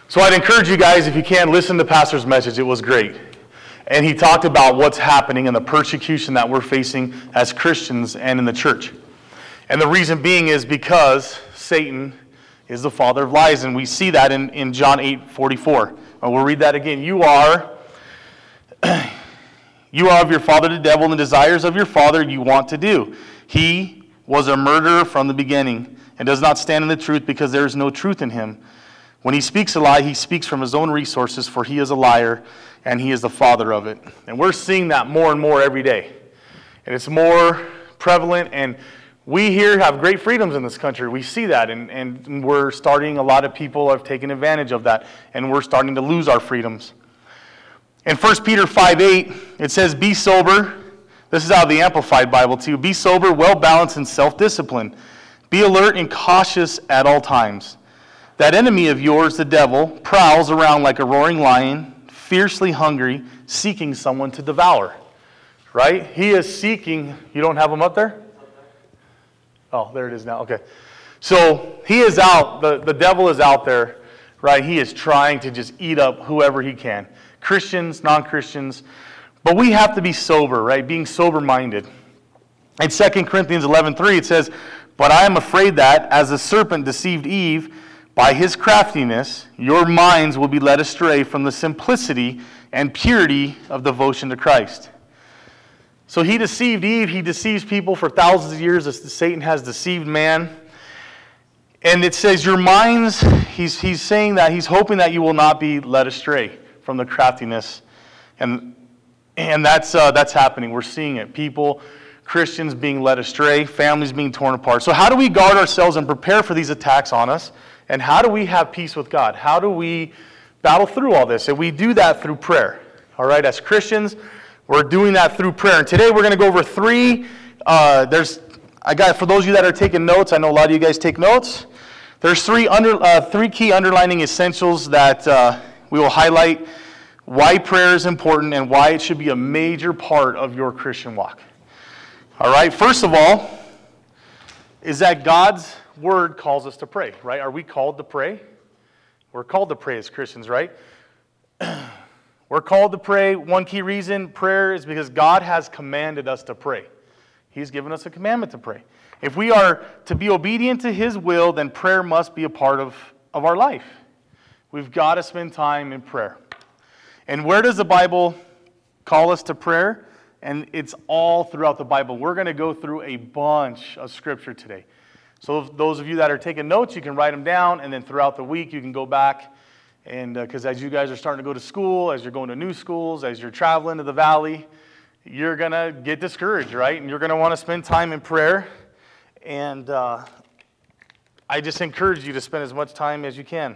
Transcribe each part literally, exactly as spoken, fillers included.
So I'd encourage you guys, if you can, listen to Pastor's message. It was great. And he talked about what's happening and the persecution that we're facing as Christians and in the church. And the reason being is because Satan is the father of lies, and we see that in, in John eight forty-four. And we'll read that again. You are, you are of your father the devil, and the desires of your father you want to do. He was a murderer from the beginning, and does not stand in the truth, because there is no truth in him. When he speaks a lie, he speaks from his own resources, for he is a liar, and he is the father of it. And we're seeing that more and more every day. And it's more prevalent, and we here have great freedoms in this country. We see that, and, and we're starting, a lot of people have taken advantage of that, and we're starting to lose our freedoms. In First Peter five eight, it says, be sober. This is out of the Amplified Bible too. Be sober, well-balanced, and self-disciplined. Be alert and cautious at all times. That enemy of yours, the devil, prowls around like a roaring lion, fiercely hungry, seeking someone to devour. Right? He is seeking, you don't have him up there? Oh, there it is now. Okay. So he is out, the, the devil is out there, right? He is trying to just eat up whoever he can. Christians, non-Christians. But we have to be sober, right? Being sober-minded. In Second Corinthians eleven three, it says, but I am afraid that, as the serpent deceived Eve, by his craftiness, your minds will be led astray from the simplicity and purity of devotion to Christ. So he deceived Eve. He deceives people for thousands of years, as Satan has deceived man. And it says your minds, he's, he's saying that, he's hoping that you will not be led astray from the craftiness. And, and that's, uh, that's happening. We're seeing it. People, Christians being led astray, families being torn apart. So how do we guard ourselves and prepare for these attacks on us? And how do we have peace with God? How do we battle through all this? And we do that through prayer. All right, as Christians, we're doing that through prayer. And today we're going to go over three. Uh, there's, I got for those of you that are taking notes. I know a lot of you guys take notes. There's three under, uh, three key underlining essentials that uh, we will highlight. Why prayer is important and why it should be a major part of your Christian walk. All right. First of all, is that God's Word calls us to pray, right? Are we called to pray? We're called to pray as Christians, right? We're called to pray. One key reason prayer is because God has commanded us to pray. He's given us a commandment to pray. If we are to be obedient to His will, then prayer must be a part of, of our life. We've got to spend time in prayer. And where does the Bible call us to prayer? And it's all throughout the Bible. We're going to go through a bunch of Scripture today. So if those of you that are taking notes, you can write them down, and then throughout the week you can go back. And because uh, as you guys are starting to go to school, as you're going to new schools, as you're traveling to the valley, you're going to get discouraged, right? And you're going to want to spend time in prayer. And uh, I just encourage you to spend as much time as you can.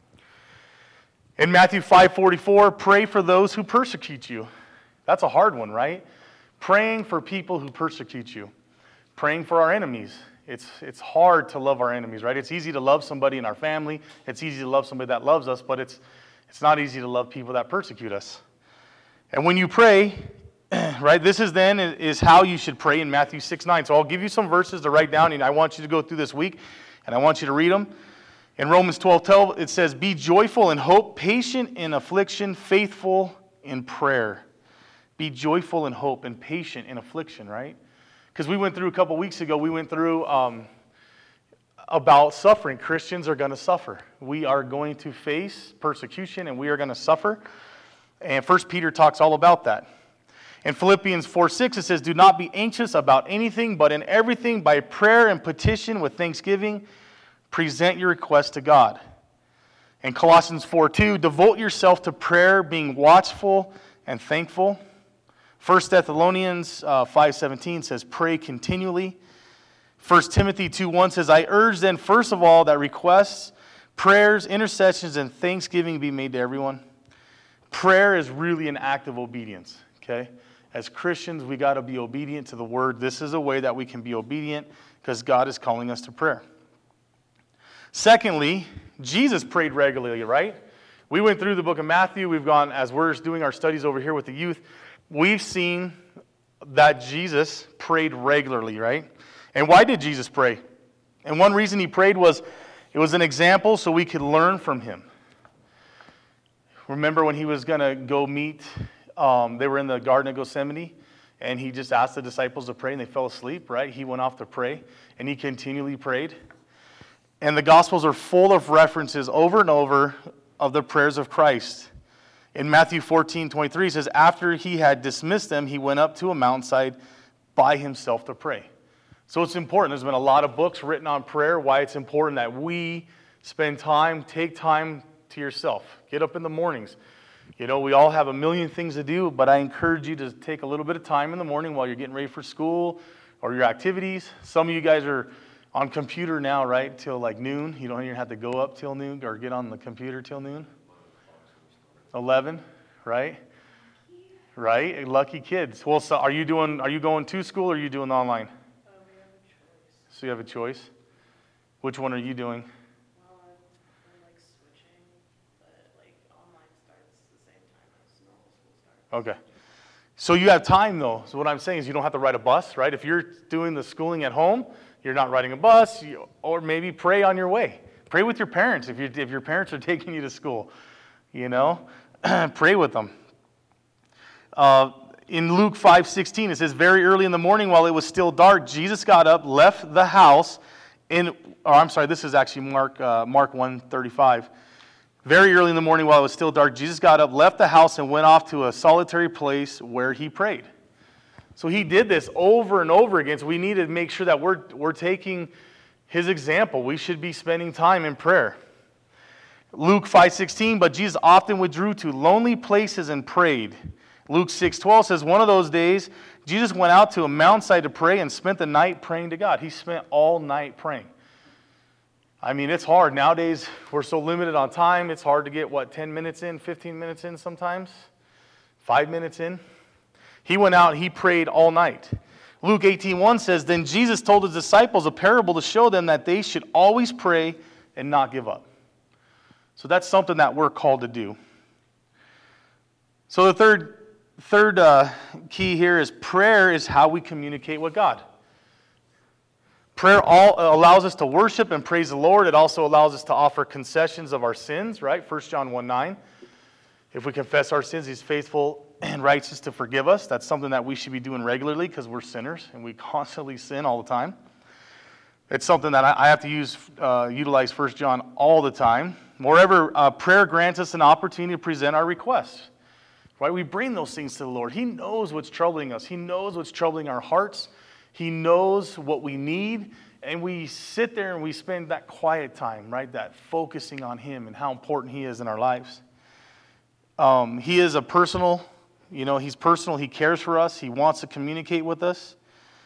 In Matthew five forty-four, pray for those who persecute you. That's a hard one, right? Praying for people who persecute you. Praying for our enemies. It's it's hard to love our enemies, right? It's easy to love somebody in our family. It's easy to love somebody that loves us, but it's it's not easy to love people that persecute us. And when you pray, right, this is then is how you should pray in Matthew six nine. So I'll give you some verses to write down, and I want you to go through this week, and I want you to read them. In Romans twelve twelve, it says, be joyful in hope, patient in affliction, faithful in prayer. Be joyful in hope and patient in affliction, right? Because we went through a couple weeks ago, we went through um, about suffering. Christians are going to suffer. We are going to face persecution, and we are going to suffer. And First Peter talks all about that. In Philippians four six, it says, do not be anxious about anything, but in everything, by prayer and petition with thanksgiving, present your request to God. In Colossians four two, devote yourself to prayer, being watchful and thankful. First Thessalonians uh, five seventeen says, pray continually. First Timothy two one says, I urge then, first of all, that requests, prayers, intercessions, and thanksgiving be made to everyone. Prayer is really an act of obedience, okay? As Christians, we got to be obedient to the Word. This is a way that we can be obedient because God is calling us to prayer. Secondly, Jesus prayed regularly, right? We went through the book of Matthew. We've gone, as we're doing our studies over here with the youth, we've seen that Jesus prayed regularly, right? And why did Jesus pray? And one reason he prayed was it was an example so we could learn from him. Remember when he was going to go meet, um, they were in the Garden of Gethsemane, and he just asked the disciples to pray, and they fell asleep, right? He went off to pray, and he continually prayed. And the Gospels are full of references over and over of the prayers of Christ. In Matthew fourteen twenty-three, it says, after he had dismissed them, he went up to a mountainside by himself to pray. So it's important. There's been a lot of books written on prayer, why it's important that we spend time, take time to yourself. Get up in the mornings. You know, we all have a million things to do, but I encourage you to take a little bit of time in the morning while you're getting ready for school or your activities. Some of you guys are on computer now, right, till like noon. You don't even have to go up till noon or get on the computer till noon. eleven, right? Right? Lucky kids. Well, so are you doing? Are you going to school or are you doing online? Uh, we have a choice. So you have a choice. Which one are you doing? Well, I'm, I'm like switching, but like online starts the same time as normal school starts. Okay. So you have time though. So what I'm saying is you don't have to ride a bus, right? If you're doing the schooling at home, you're not riding a bus, you, or maybe pray on your way. Pray with your parents if you if your parents are taking you to school. You know, pray with them. Uh, in Luke five sixteen, it says, very early in the morning while it was still dark, Jesus got up, left the house, in, or I'm sorry, this is actually Mark, uh, Mark one thirty-five. Very early in the morning while it was still dark, Jesus got up, left the house, and went off to a solitary place where he prayed. So he did this over and over again, so we need to make sure that we're, we're taking his example. We should be spending time in prayer. Luke five sixteen, but Jesus often withdrew to lonely places and prayed. Luke six twelve says, one of those days, Jesus went out to a mountainside to pray and spent the night praying to God. He spent all night praying. I mean, it's hard. Nowadays, we're so limited on time. It's hard to get, what, ten minutes in, fifteen minutes in sometimes? Five minutes in? He went out and he prayed all night. Luke eighteen one says, then Jesus told his disciples a parable to show them that they should always pray and not give up. So that's something that we're called to do. So the third Third uh, key here is prayer is how we communicate with God. Prayer all, uh, allows us to worship and praise the Lord. It also allows us to offer concessions of our sins, right? First John one nine. If we confess our sins, he's faithful and righteous to forgive us. That's something that we should be doing regularly because we're sinners and we constantly sin all the time. It's something that I, I have to use, uh, utilize First John all the time. Moreover, uh, prayer grants us an opportunity to present our requests. Right? We bring those things to the Lord. He knows what's troubling us. He knows what's troubling our hearts. He knows what we need. And we sit there and we spend that quiet time, right? That focusing on him and how important he is in our lives. Um, he is a personal, you know, he's personal. He cares for us. He wants to communicate with us.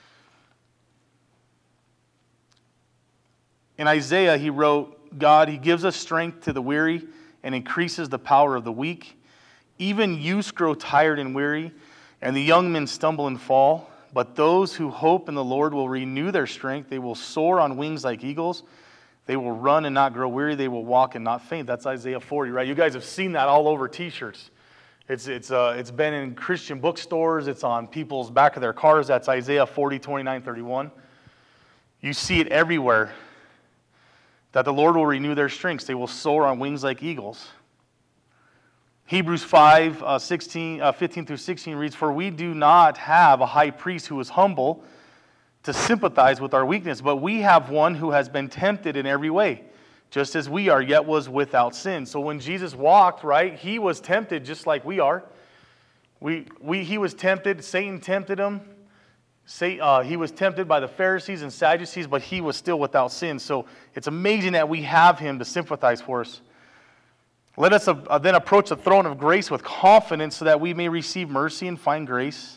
In Isaiah, he wrote, God, he gives us strength to the weary and increases the power of the weak. Even youths grow tired and weary, and the young men stumble and fall. But those who hope in the Lord will renew their strength. They will soar on wings like eagles. They will run and not grow weary. They will walk and not faint. That's Isaiah forty, right? You guys have seen that all over T-shirts. It's it's uh it's been in Christian bookstores. It's on people's back of their cars. That's Isaiah forty, twenty-nine, thirty-one. You see it everywhere. That the Lord will renew their strength. They will soar on wings like eagles. Hebrews five, uh, sixteen, uh, fifteen through sixteen reads, for we do not have a high priest who is humble to sympathize with our weakness, but we have one who has been tempted in every way, just as we are, yet was without sin. So when Jesus walked, right, he was tempted just like we are. We, we, he was tempted, Satan tempted him. Say, uh, he was tempted by the Pharisees and Sadducees, but he was still without sin. So it's amazing that we have him to sympathize for us. Let us uh, then approach the throne of grace with confidence so that we may receive mercy and find grace.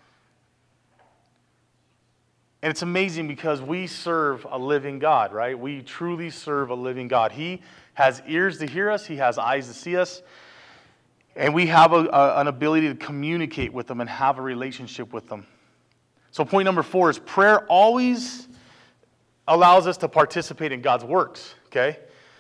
And it's amazing because we serve a living God, right? We truly serve a living God. He has ears to hear us. He has eyes to see us. And we have a, a, an ability to communicate with them and have a relationship with them. So point number four is prayer always allows us to participate in God's works, okay?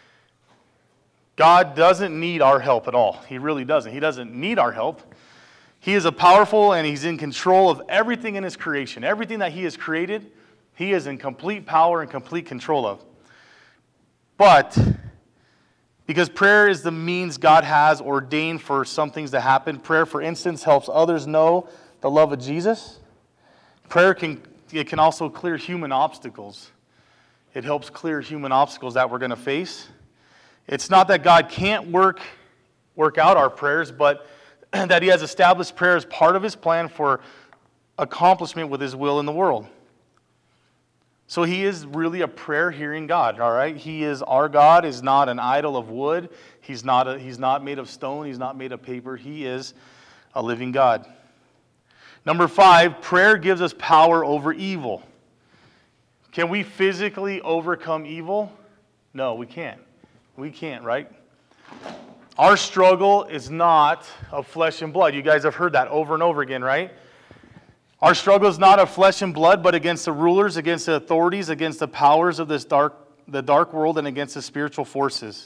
God doesn't need our help at all. He really doesn't. He doesn't need our help. He is a powerful and he's in control of everything in his creation. Everything that he has created, he is in complete power and complete control of. But Because prayer is the means God has ordained for some things to happen. Prayer, for instance, helps others know the love of Jesus. Prayer can, it can also clear human obstacles. It helps clear human obstacles that we're going to face. It's not that God can't work, work out our prayers, but that he has established prayer as part of his plan for accomplishment with his will in the world. So he is really a prayer-hearing God, all right? He is, our God is not an idol of wood. He's not, a, he's not made of stone. He's not made of paper. He is a living God. Number five, prayer gives us power over evil. Can we physically overcome evil? No, we can't. We can't, right? Our struggle is not of flesh and blood. You guys have heard that over and over again, right? Our struggle is not of flesh and blood, but against the rulers, against the authorities, against the powers of this dark, the dark world, and against the spiritual forces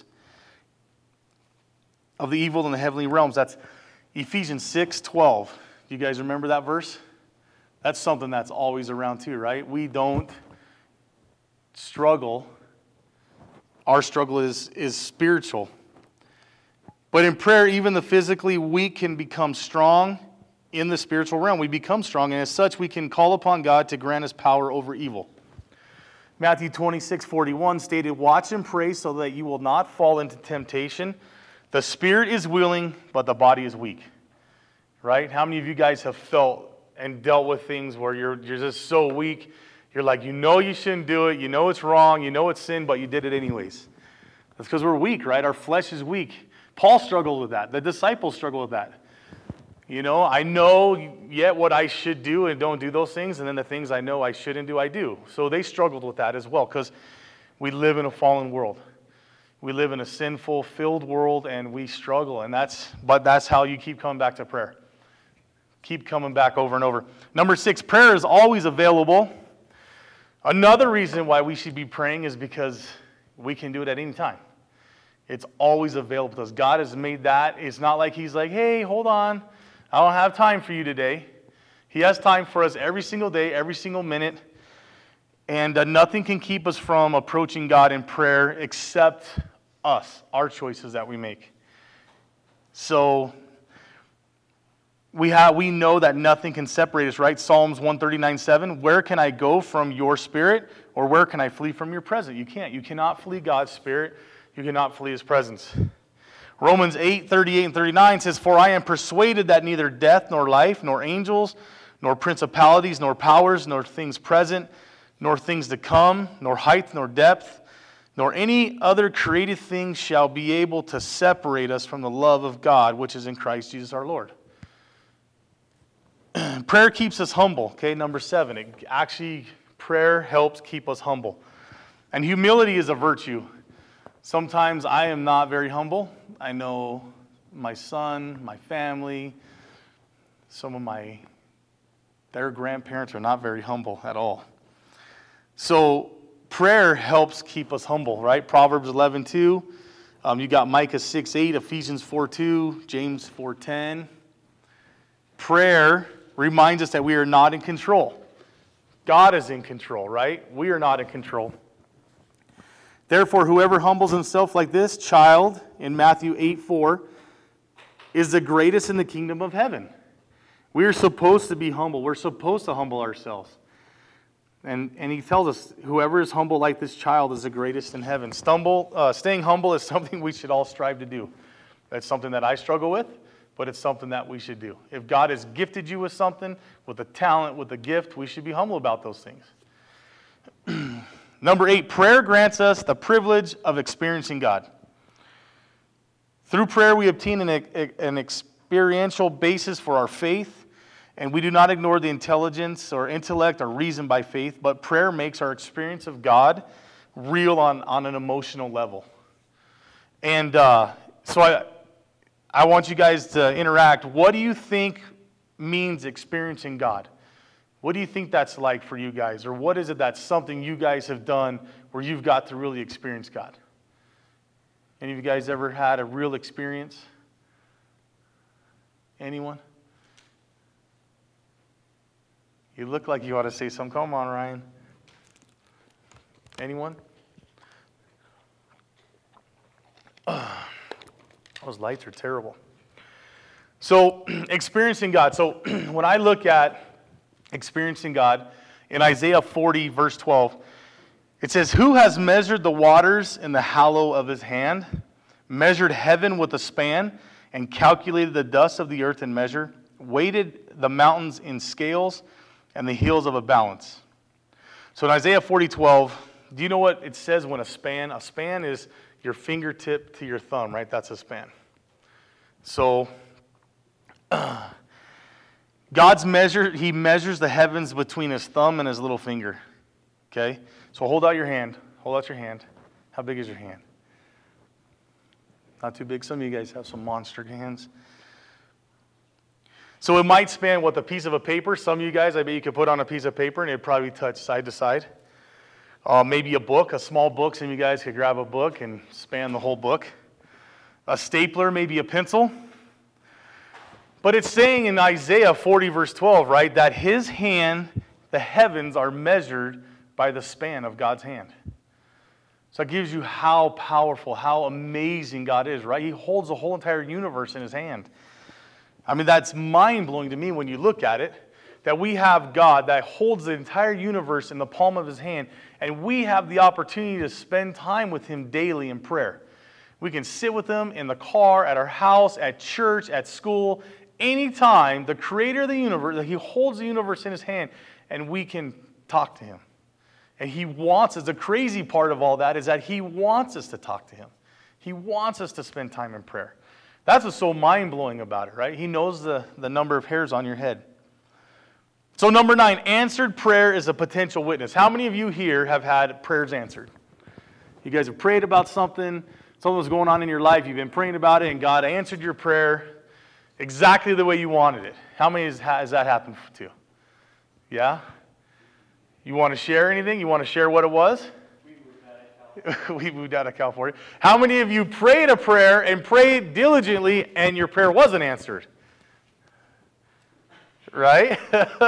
of the evil in the heavenly realms. That's Ephesians six twelve. Do you guys remember that verse? That's something that's always around too, right? We don't struggle. Our struggle is, is spiritual. But in prayer, even the physically weak can become strong in the spiritual realm. We become strong, and as such, we can call upon God to grant us power over evil. Matthew twenty-six forty-one stated, "Watch and pray so that you will not fall into temptation. The spirit is willing, but the body is weak." Right? How many of you guys have felt and dealt with things where you're, you're just so weak, you're like, you know you shouldn't do it, you know it's wrong, you know it's sin, but you did it anyways. That's because we're weak, right? Our flesh is weak. Paul struggled with that. The disciples struggled with that. You know, I know yet what I should do and don't do those things, and then the things I know I shouldn't do, I do. So they struggled with that as well, because we live in a fallen world. We live in a sinful, filled world, and we struggle, and that's, but that's how you keep coming back to prayer. Keep coming back over and over. Number six, prayer is always available. Another reason why we should be praying is because we can do it at any time. It's always available because God has made that. It's not like he's like, hey, hold on, I don't have time for you today. He has time for us every single day, every single minute. And uh, nothing can keep us from approaching God in prayer except us, our choices that we make. So we have, we know that nothing can separate us, right? Psalms one thirty-nine seven, "Where can I go from your spirit, or where can I flee from your presence?" You can't. You cannot flee God's spirit. You cannot flee his presence. Romans eight thirty-eight and thirty-nine says, "For I am persuaded that neither death, nor life, nor angels, nor principalities, nor powers, nor things present, nor things to come, nor height, nor depth, nor any other created thing shall be able to separate us from the love of God, which is in Christ Jesus our Lord." Prayer keeps us humble. Okay, number seven. It actually, prayer helps keep us humble. And humility is a virtue. Sometimes I am not very humble. I know my son, my family, some of my, their grandparents are not very humble at all. So prayer helps keep us humble, right? Proverbs eleven two. Um, you got Micah six eight, Ephesians four two, James four ten. Prayer reminds us that we are not in control. God is in control, right? We are not in control. "Therefore, whoever humbles himself like this child," in Matthew eight four, "is the greatest in the kingdom of heaven." We are supposed to be humble. We're supposed to humble ourselves. And, and he tells us, whoever is humble like this child is the greatest in heaven. Stumble, uh, staying humble is something we should all strive to do. That's something that I struggle with, but it's something that we should do. If God has gifted you with something, with a talent, with a gift, we should be humble about those things. Number eight, prayer grants us the privilege of experiencing God. Through prayer, we obtain an, an experiential basis for our faith, and we do not ignore the intelligence or intellect or reason by faith, but prayer makes our experience of God real on, on an emotional level. And uh, so I, I want you guys to interact. What do you think means experiencing God? What do you think that's like for you guys? Or what is it that's something you guys have done where you've got to really experience God? Any of you guys ever had a real experience? Anyone? You look like you ought to say something. Come on, Ryan. Anyone? Those lights are terrible. So, experiencing God. So, when I look at experiencing God, in Isaiah forty, verse twelve, it says, "Who has measured the waters in the hollow of his hand, measured heaven with a span, and calculated the dust of the earth in measure, weighted the mountains in scales, and the hills of a balance?" So in Isaiah forty, twelve, do you know what it says when a span? A span is your fingertip to your thumb, right? That's a span. So, uh, God's measure, he measures the heavens between his thumb and his little finger. Okay? So hold out your hand. Hold out your hand. How big is your hand? Not too big. Some of you guys have some monster hands. So it might span, what, the piece of a paper? Some of you guys, I bet you could put on a piece of paper and it'd probably touch side to side. Uh, maybe a book, a small book. Some of you guys could grab a book and span the whole book. A stapler, maybe a pencil. But it's saying in Isaiah forty, verse twelve, right, that his hand, the heavens, are measured by the span of God's hand. So it gives you how powerful, how amazing God is, right? He holds the whole entire universe in his hand. I mean, that's mind-blowing to me when you look at it, that we have God that holds the entire universe in the palm of his hand, and we have the opportunity to spend time with him daily in prayer. We can sit with him in the car, at our house, at church, at school, anytime. The creator of the universe, he holds the universe in his hand, and we can talk to him. And he wants us, the crazy part of all that is that he wants us to talk to him. He wants us to spend time in prayer. That's what's so mind-blowing about it, right? He knows the, the number of hairs on your head. So number nine, answered prayer is a potential witness. How many of you here have had prayers answered? You guys have prayed about something, something was going on in your life, you've been praying about it, and God answered your prayer exactly the way you wanted it. How many has, has that happened to? Yeah? You want to share anything? You want to share what it was? We moved out of California. We moved out of California. How many of you prayed a prayer and prayed diligently and your prayer wasn't answered? Right?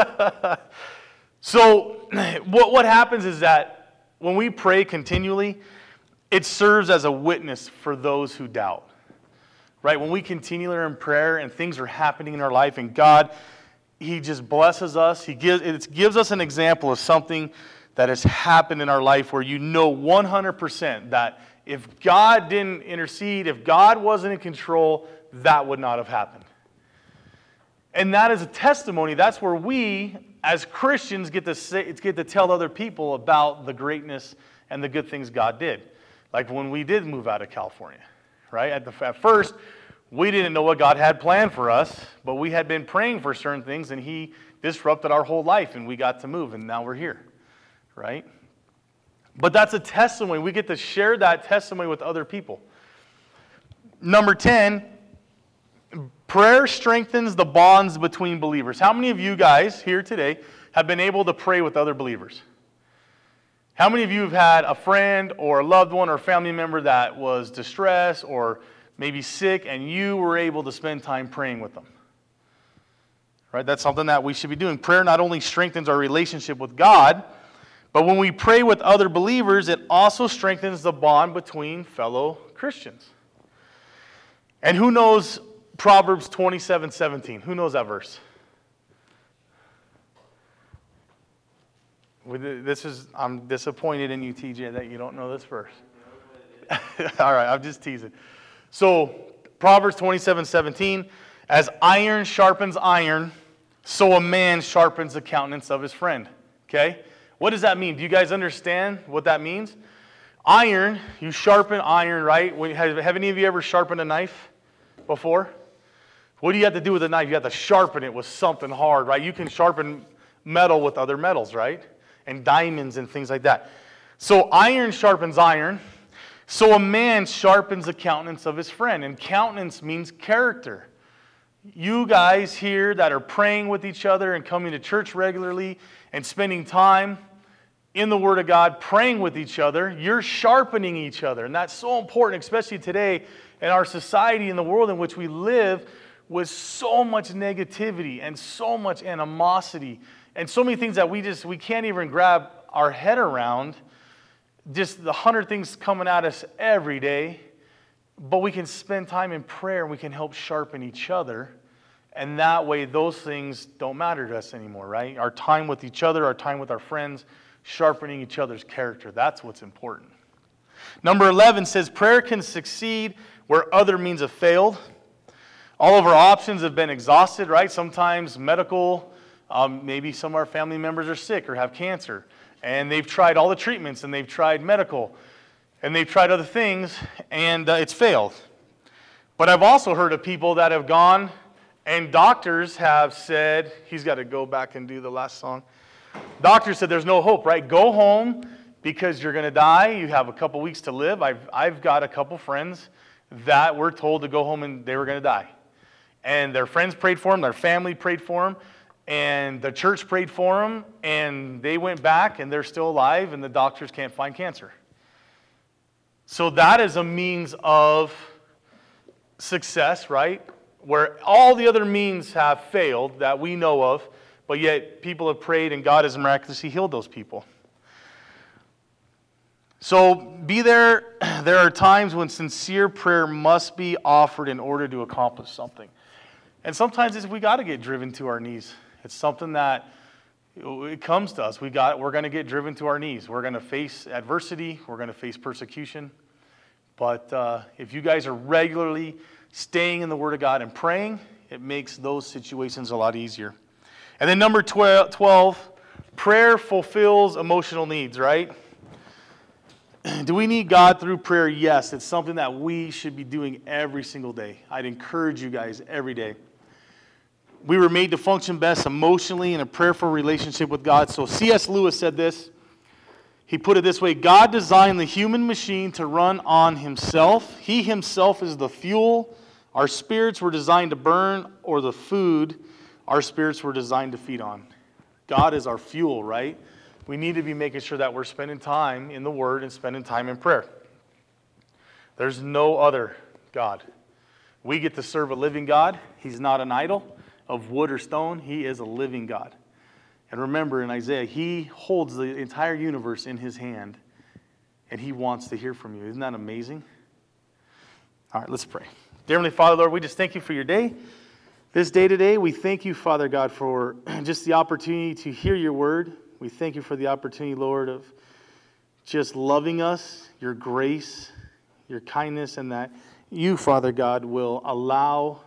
So what, what happens is that when we pray continually, it serves as a witness for those who doubt. Right? When we continually are in prayer and things are happening in our life and God, he just blesses us. He gives, it gives us an example of something that has happened in our life where you know one hundred percent that if God didn't intercede, if God wasn't in control, that would not have happened. And that is a testimony. That's where we, as Christians, get to say, get to tell other people about the greatness and the good things God did. Like when we did move out of California, right? At, the, at first, we didn't know what God had planned for us, but we had been praying for certain things, and he disrupted our whole life, and we got to move, and now we're here, right? But that's a testimony. We get to share that testimony with other people. Number ten, prayer strengthens the bonds between believers. How many of you guys here today have been able to pray with other believers? How many of you have had a friend or a loved one or a family member that was distressed or maybe sick and you were able to spend time praying with them? Right? That's something that we should be doing. Prayer not only strengthens our relationship with God, but when we pray with other believers, it also strengthens the bond between fellow Christians. And who knows Proverbs twenty-seven seventeen? Who knows that verse? This is, I'm disappointed in you, T J, that you don't know this verse. All right, I'm just teasing. So, Proverbs twenty-seven seventeen, as iron sharpens iron, so a man sharpens the countenance of his friend. Okay? What does that mean? Do you guys understand what that means? Iron, you sharpen iron, right? Have, have any of you ever sharpened a knife before? What do you have to do with a knife? You have to sharpen it with something hard, right? You can sharpen metal with other metals, right? And diamonds and things like that. So iron sharpens iron. So a man sharpens the countenance of his friend. And countenance means character. You guys here that are praying with each other and coming to church regularly and spending time in the Word of God, praying with each other, you're sharpening each other. And that's so important, especially today in our society, in the world in which we live, with so much negativity and so much animosity and so many things that we just, we can't even grab our head around. Just the hundred things coming at us every day. But we can spend time in prayer and we can help sharpen each other. And that way those things don't matter to us anymore, right? Our time with each other, our time with our friends, sharpening each other's character. That's what's important. Number eleven says prayer can succeed where other means have failed. All of our options have been exhausted, right? Sometimes medical, um, maybe some of our family members are sick or have cancer. And they've tried all the treatments and they've tried medical. And they've tried other things and uh, it's failed. But I've also heard of people that have gone and doctors have said, he's got to go back and do the last song. Doctors said there's no hope, right? Go home because you're going to die. You have a couple weeks to live. I've, I've got a couple friends that were told to go home and they were going to die. And their friends prayed for them, their family prayed for them, and the church prayed for them, and they went back and they're still alive and the doctors can't find cancer. So that is a means of success, right? Where all the other means have failed that we know of, but yet people have prayed and God has miraculously healed those people. So be there. There are times when sincere prayer must be offered in order to accomplish something. And sometimes it's, we got to get driven to our knees. It's something that it comes to us. We got, we're going to get driven to our knees. We're going to face adversity. We're going to face persecution. But uh, if you guys are regularly staying in the Word of God and praying, it makes those situations a lot easier. And then number twelve, prayer fulfills emotional needs, right? Do we need God through prayer? Yes. It's something that we should be doing every single day. I'd encourage you guys every day. We were made to function best emotionally in a prayerful relationship with God. So C S Lewis said this. He put it this way: God designed the human machine to run on himself. He himself is the fuel. Our spirits were designed to burn, or the food our spirits were designed to feed on. God is our fuel, right? We need to be making sure that we're spending time in the Word and spending time in prayer. There's no other God. We get to serve a living God. He's not an idol of wood or stone. He is a living God. And remember in Isaiah, He holds the entire universe in His hand, and He wants to hear from you. Isn't that amazing? All right, let's pray. Dear Heavenly Father, Lord, we just thank You for Your day. This day today, we thank You, Father God, for just the opportunity to hear Your word. We thank You for the opportunity, Lord, of just loving us, Your grace, Your kindness, and that You, Father God, will allow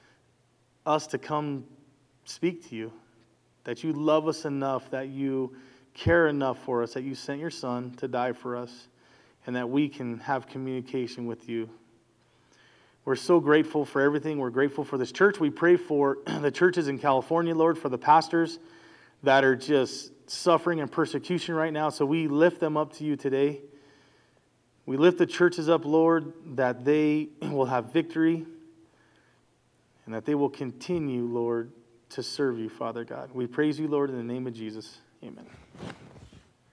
us to come speak to You, that You love us enough, that You care enough for us, that You sent Your Son to die for us, and that we can have communication with You. We're so grateful for everything. We're grateful for this church. We pray for the churches in California, Lord, for the pastors that are just suffering and persecution right now. So we lift them up to You today. We lift the churches up, Lord, that they will have victory and that they will continue, Lord, to serve You, Father God. We praise You, Lord, in the name of Jesus. Amen.